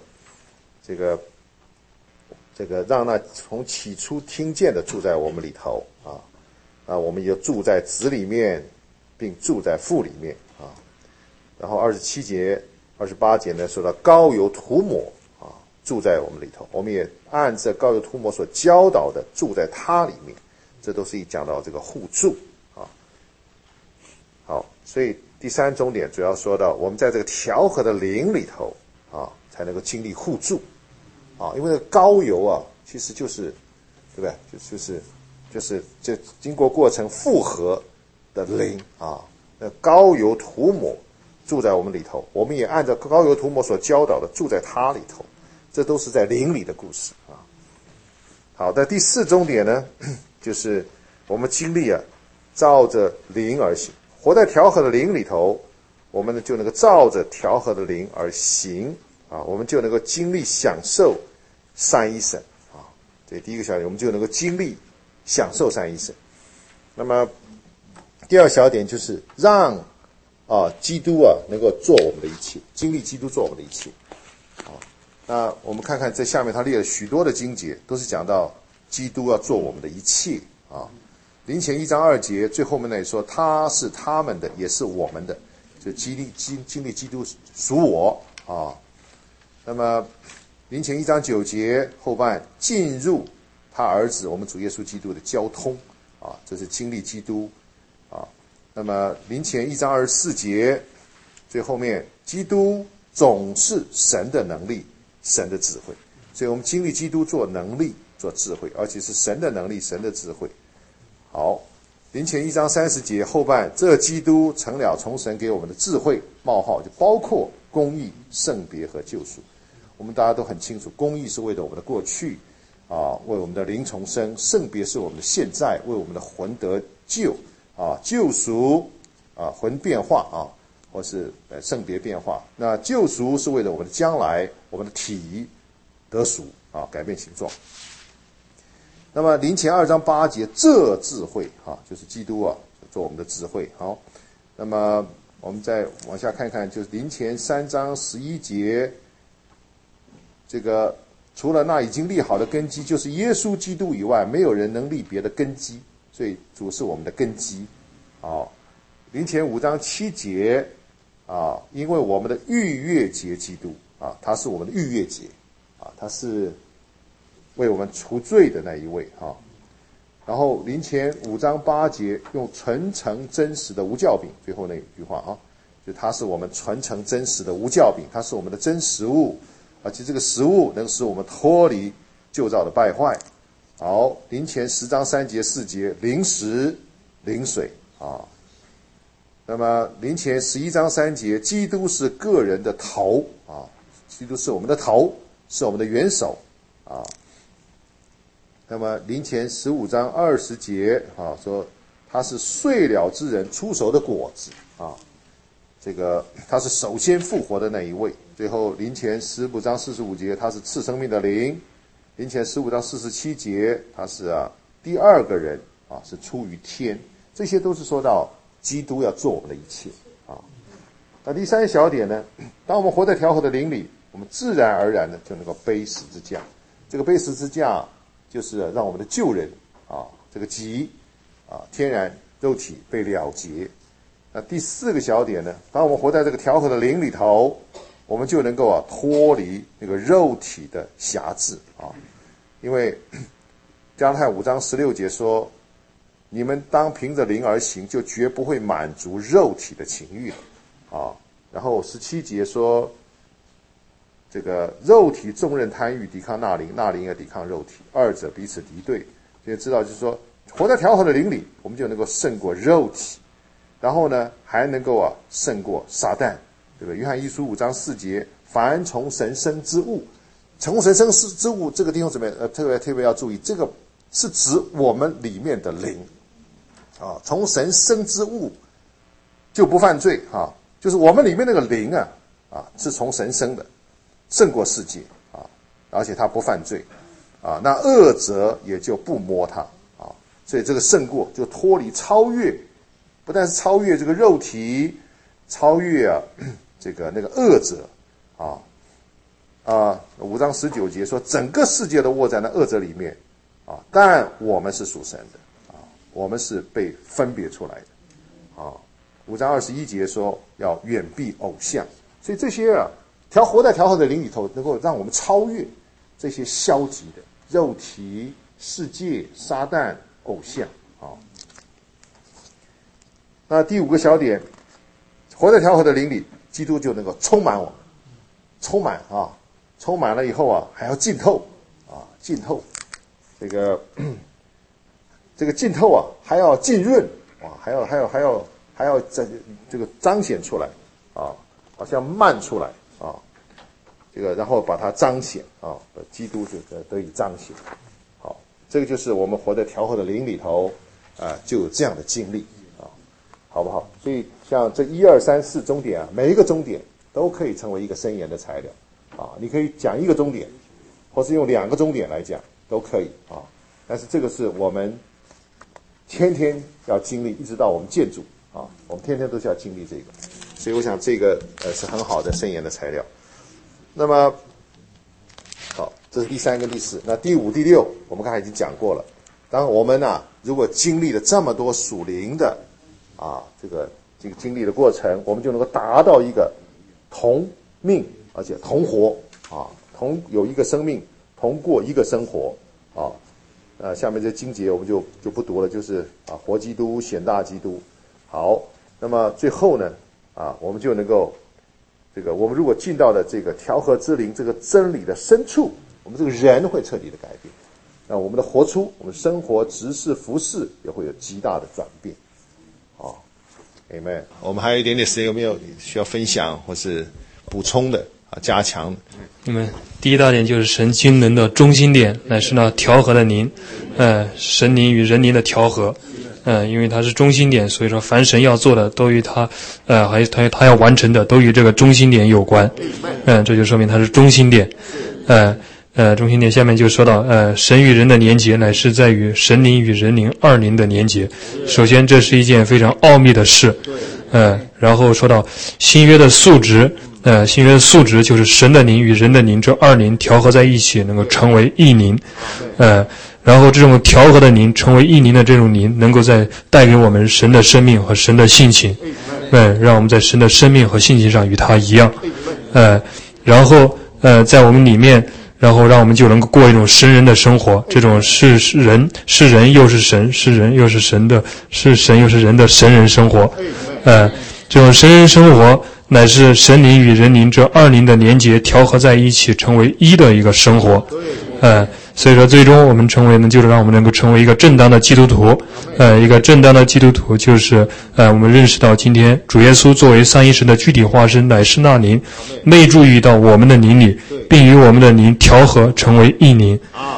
让那从起初听见的住在我们里头啊，我们也住在子里面，并住在父里面啊。然后27节、28节呢，说到膏油涂抹啊，住在我们里头，我们也按着膏油涂抹所教导的住在他里面，这都是讲到这个互助啊。好，所以第三终点主要说到我们在这个调和的灵里头啊，才能够经历互助啊，因为这个膏油其实就是对不对？就是这经过过程复合的灵啊，那膏油涂抹住在我们里头，我们也按照膏油涂抹所教导的住在他里头，这都是在灵里的故事啊。好的，第4终点呢，就是我们经历照着灵而行，活在调和的灵里头，我们呢就能够照着调和的灵而行啊，我们就能够经历享受三一神啊。这第一个小点，我们就能够经历享受三一神。那么第二小点就是让基督能够做我们的一切，经历基督做我们的一切啊。那我们看看这下面他列了许多的经节，都是讲到基督要做我们的一切啊。林前1章2节最后面那里说他是他们的也是我们的，就经历基督属我啊。那么林前1章9节后半进入他儿子我们主耶稣基督的交通啊，这是经历基督啊。那么林前1章24节最后面，基督总是神的能力，神的智慧。所以我们经历基督做能力做智慧，而且是神的能力神的智慧。好，林前1章30节后半，这基督成了从神给我们的智慧冒号，就包括公义、圣别和救赎。我们大家都很清楚，公义是为了我们的过去啊，为我们的灵重生；圣别是我们的现在，为我们的魂得救啊；救赎啊，魂变化啊，或是圣别变化。那救赎是为了我们的将来，我们的体得赎啊，改变形状。那么林前2章8节，这智慧啊，就是基督啊，做我们的智慧。好，那么我们再往下看看，就是林前3章11节，这个除了那已经立好的根基，就是耶稣基督以外，没有人能立别的根基，所以主是我们的根基。好，林前5章7节啊，因为我们的逾越节基督啊，他是我们的逾越节啊，他是为我们除罪的那一位啊。然后林前5章8节，用纯成真实的无酵饼，最后那一句话啊，就他是我们纯成真实的无酵饼，他是我们的真食物，而且这个食物能使我们脱离旧造的败坏。好，林前10章3节4节，灵食灵水啊。那么林前11章3节，基督是个人的头啊，基督是我们的头，是我们的元首啊。那么林前15章20节啊，说他是睡了之人出熟的果子啊，这个他是首先复活的那一位。最后林前15章45节，他是赐生命的灵。林前15章47节，他是第二个人啊，是出于天。这些都是说到基督要做我们的一切啊。那第三小点呢，当我们活在调和的灵里，我们自然而然的就能够背十字架。这个背十字架就是让我们的旧人啊，这个己啊，天然肉体被了结。那第四个小点呢，当我们活在这个调和的灵里头，我们就能够脱离那个肉体的辖制啊。因为加拉太5章16节说，你们当凭着灵而行，就绝不会满足肉体的情欲了啊。然后17节说，这个肉体纵任贪欲，抵抗那灵，那灵也抵抗肉体，二者彼此敌对。所以知道就是说，活在调和的灵里，我们就能够胜过肉体，然后呢，还能够胜过撒旦，对不对？约翰一书5章4节，凡从神生之物，从神生之物，这个弟兄姊妹特别要注意，这个是指我们里面的灵啊，从神生之物就不犯罪啊，就是我们里面那个灵是从神生的，胜过世界啊，而且他不犯罪啊，那恶者也就不摸他啊，所以这个胜过就脱离超越，不但是超越这个肉体，超越这个那个恶者5章19节说，整个世界都握在那恶者里面啊，但我们是属神的啊，我们是被分别出来的啊。5章21节说要远避偶像，所以这些活在调和的灵里头，能够让我们超越这些消极的肉体、世界、撒旦、偶像啊。那第五个小点，活在调和的灵里，基督就能够充满我们，充满了以后还要浸透浸透这个浸透还要浸润还要在这个彰显出来好像漫出来这个然后把它彰显基督就得以彰显。好，这个就是我们活在调和的灵里头就有这样的经历好不好？所以像这1、2、3、4终点每一个终点都可以成为一个申言的材料你可以讲一个终点，或是用2个终点来讲都可以但是这个是我们天天要经历，一直到我们见主我们天天都是要经历这个，所以我想这个是很好的申言的材料。那么好，这是第3跟第4。那第5、第6我们刚才已经讲过了。当我们如果经历了这么多属灵的这个经历的过程，我们就能够达到一个同命而且同活同有一个生命，同过一个生活下面这经节我们就不读了，就是活基督、显大基督。好，那么最后呢，我们就能够我们如果进到了这个调和之灵这个真理的深处，我们这个人会彻底的改变。那我们的活出，我们生活、执事、服事也会有极大的转变。好 ，Amen。我们还有一点点时间，有没有需要分享或是补充的加强？ 第一大点就是神经纶的中心点，乃是那调和的灵，神灵与人灵的调和，因为它是中心点，所以说凡神要做的都与他他要完成的都与这个中心点有关，这就说明它是中心点，中心点下面就说到，神与人的连结乃是在于神灵与人灵二灵的连结。首先，这是一件非常奥秘的事，然后说到新约的素质。新约的素质就是神的灵与人的灵这二灵调和在一起，能够成为一灵。然后这种调和的灵成为一灵的这种灵，能够带给我们神的生命和神的性情，让我们在神的生命和性情上与他一样。然后在我们里面，然后让我们就能够过一种神人的生活。这种是人又是神，是人又是神的，是神又是人的神人生活。这种神人生活乃是神灵与人灵这二灵的连结调和在一起，成为一的一个生活。所以说最终我们成为呢，就是让我们能够成为一个正当的基督徒。一个正当的基督徒就是我们认识到今天主耶稣作为三一神的具体化身，乃是那灵内住于到我们的灵里，并与我们的灵调和成为一灵。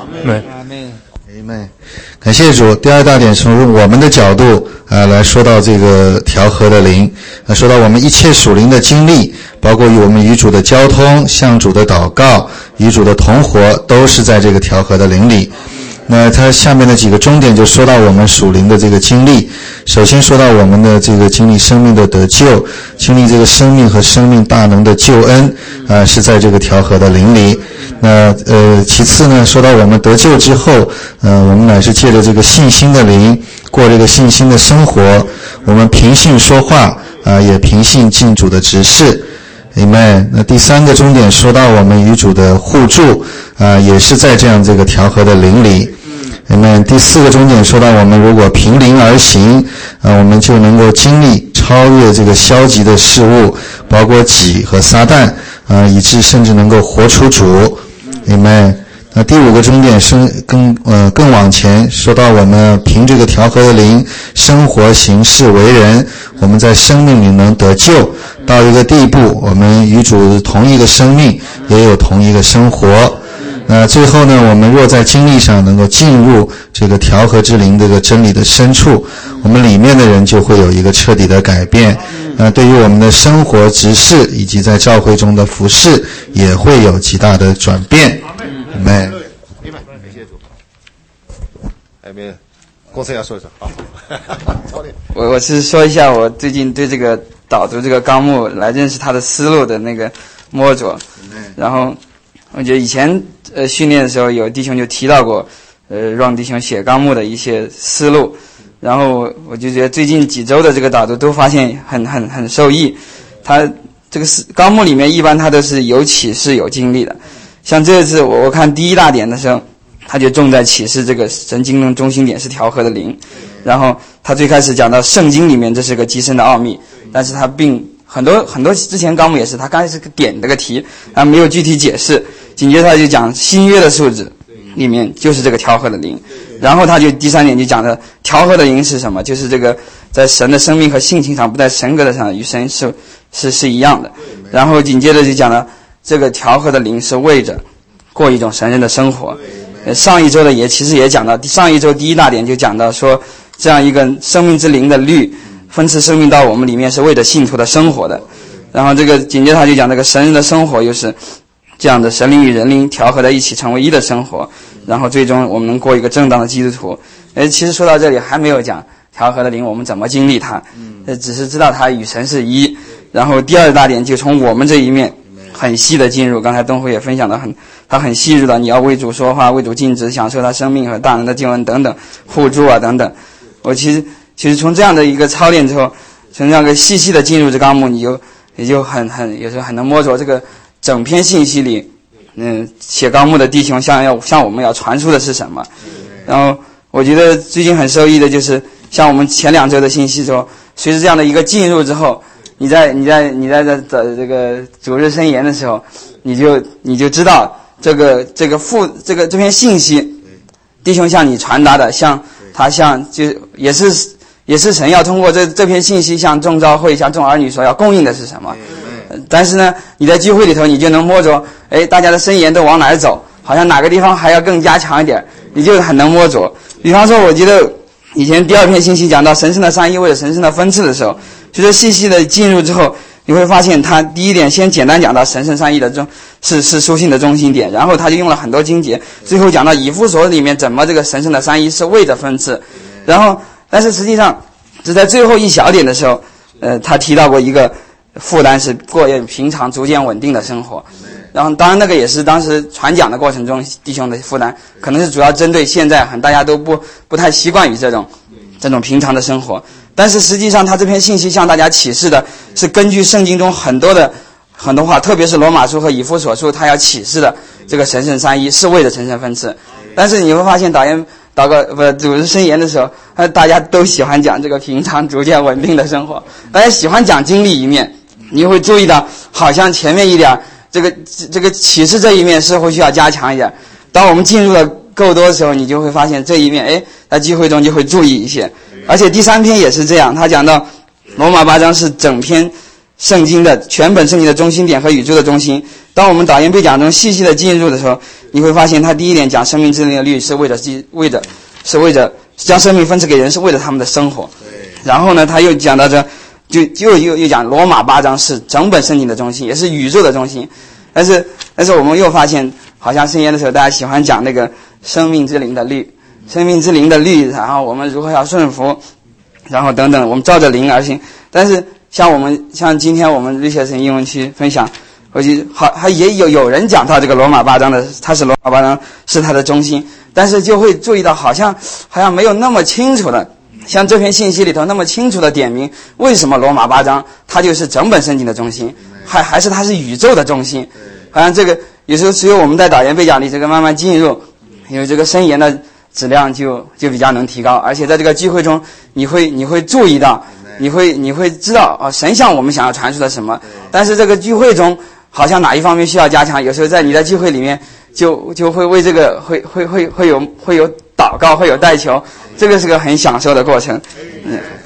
Amen。感谢主。第二大点从我们的角度来说到这个调和的灵，说到我们一切属灵的经历，包括我们与主的交通、向主的祷告、与主的同活，都是在这个调和的灵里。那它下面的几个重点就说到我们属灵的这个经历。首先说到我们的这个经历生命的得救，经历这个生命和生命大能的救恩，是在这个调和的灵里。那其次呢，说到我们得救之后，我们乃是借着这个信心的灵过这个信心的生活，我们凭信说话，也凭信尽主的职事。Amen。那第三个重点说到我们与主的互助，也是在这样这个调和的灵里。Amen。第四个重点说到我们如果凭灵而行，我们就能够经历超越这个消极的事物，包括己和撒旦，以致甚至能够活出主。Amen。那第五个重点是更往前说到我们凭这个调和的灵生活行事为人，我们在生命里能得救到一个地步，我们与主同一个生命，也有同一个生活。最后呢，我们若在经历上能够进入这个调和之灵这个真理的深处，我们里面的人就会有一个彻底的改变。对于我们的生活执事以及在教会中的服事也会有极大的转变。Amen。 感谢主。还有没有？公司要说一说。好。 我是说一下我最近对这个导读这个纲目来认识他的思路的那个摸着。然后我觉得以前训练的时候有弟兄就提到过让弟兄写纲目的一些思路，然后我就觉得最近几周的这个导读都发现很受益。他这个纲目里面一般他都是有启示有经历的，像这次我看第一大点的时候，他就重在启示这个神经的中心点是调和的灵。然后他最开始讲到圣经里面这是个极深的奥秘，但是他并很多之前纲目也是他刚才是个点这个题，他没有具体解释。紧接着他就讲新约的素质里面就是这个调和的灵，然后他就第三点就讲的调和的灵是什么，就是这个在神的生命和性情上不在神格的上与神是一样的。然后紧接着就讲了这个调和的灵是为着过一种神人的生活。上一周的其实也讲到，上一周第一大点就讲到说这样一个生命之灵的律分赐生命到我们里面是为着信徒的生活的。然后这个紧接着他就讲这个神人的生活又是这样的神灵与人灵调和在一起成为一的生活，然后最终我们能过一个正当的基督徒。其实说到这里还没有讲调和的灵我们怎么经历它，只是知道它与神是一。然后第二大点就从我们这一面很细的进入，刚才东辉也分享的他很细致的，你要为主说话，为主尽职，享受他生命和大能的救恩等等，互助啊等等。我其实从这样的一个操练之后，从这样一个细的进入这纲目，你就也就有时候很能摸着这个整篇信息里，写纲目的弟兄像我们要传输的是什么。 然后我觉得最近很受益的就是像我们前2周的信息中，随着这样的一个进入之后，你在这个主日申言的时候，你就知道这篇信息，弟兄向你传达的，像就也是神要通过这篇信息向众教会向众儿女所要供应的是什么。但是呢，你在聚会里头你就能摸着，大家的申言都往哪儿走，好像哪个地方还要更加强一点，你就很能摸着。比方说我觉得以前第2篇信息讲到神圣的三一为了神圣的分赐的时候，就是细细的进入之后，你会发现他第一点先简单讲到神圣三一的是书信的中心点，然后他就用了很多经节，最后讲到以弗所里面怎么这个神圣的三一是为着分赐，然后但是实际上只在最后一小点的时候，他提到过一个负担是过平常逐渐稳定的生活。然后当然那个也是当时传讲的过程中弟兄的负担，可能是主要针对现在大家都不太习惯于这种平常的生活。但是实际上他这篇信息向大家启示的是根据圣经中很多话，特别是罗马书和以弗所书，他要启示的这个神圣三一是为了神圣分赐。但是你会发现主日申言的时候，大家都喜欢讲这个平常逐渐稳定的生活，大家喜欢讲经历一面，你会注意到好像前面一点这个启示这一面似乎需要加强一点。当我们进入了够多的时候，你就会发现这一面在聚会中就会注意一些。而且第3篇也是这样，他讲到罗马8章是整篇圣经的全本圣经的中心点和宇宙的中心。当我们导言背讲中细细的进入的时候，你会发现他第1点讲生命之灵的律是为着将生命分赐给人，是为了他们的生活。然后呢，他又讲到又讲罗马8章是整本圣经的中心，也是宇宙的中心。但是我们又发现，好像申言的时候大家喜欢讲那个生命之灵的律，然后我们如何要顺服，然后等等，我们照着灵而行。但是像今天我们瑞雪神英文区分享，我觉得还也有人讲到这个罗马8章的，他是罗马8章是他的中心，但是就会注意到好像没有那么清楚的，像这篇信息里头那么清楚的点明为什么罗马8章它就是整本圣经的中心，还是它是宇宙的中心。好像这个有时候只有我们在导言背讲里这个慢慢进入，因为这个申言的质量就比较能提高，而且在这个聚会中你会注意到，你会知道神向我们想要传输的什么。但是这个聚会中好像哪一方面需要加强，有时候你在聚会里面就会为这个会有祷告，会有代求，这个是个很享受的过程。